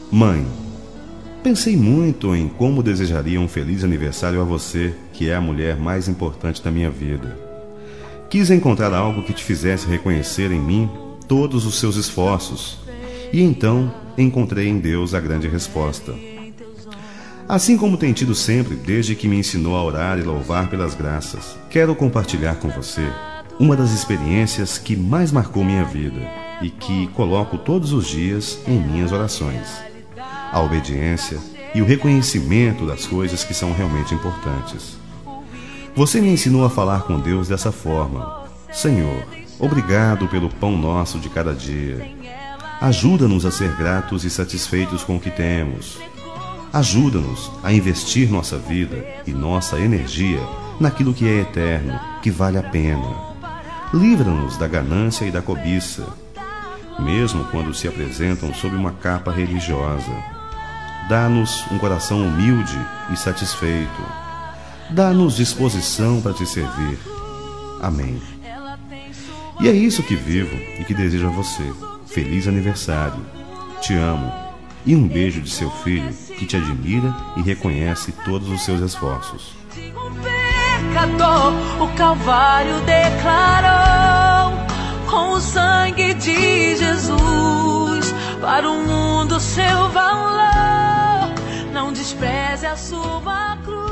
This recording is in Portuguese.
Mãe, pensei muito em como desejaria um feliz aniversário a você, que é a mulher mais importante da minha vida. Quis encontrar algo que te fizesse reconhecer em mim todos os seus esforços, e então encontrei em Deus a grande resposta. Assim como tem tido sempre, desde que me ensinou a orar e louvar pelas graças, quero compartilhar com você uma das experiências que mais marcou minha vida e que coloco todos os dias em minhas orações: a obediência e o reconhecimento das coisas que são realmente importantes. Você me ensinou a falar com Deus dessa forma: Senhor, obrigado pelo pão nosso de cada dia. Ajuda-nos a ser gratos e satisfeitos com o que temos. Ajuda-nos a investir nossa vida e nossa energia naquilo que é eterno, que vale a pena. Livra-nos da ganância e da cobiça, mesmo quando se apresentam sob uma capa religiosa. Dá-nos um coração humilde e satisfeito. Dá-nos disposição para te servir. Amém. E é isso que vivo e que desejo a você. Feliz aniversário. Te amo. E um beijo de seu filho, que te admira e reconhece todos os seus esforços. Pecador, o Calvário declarou, com o sangue de Jesus, para o mundo seu valor. Não despreze a sua cruz.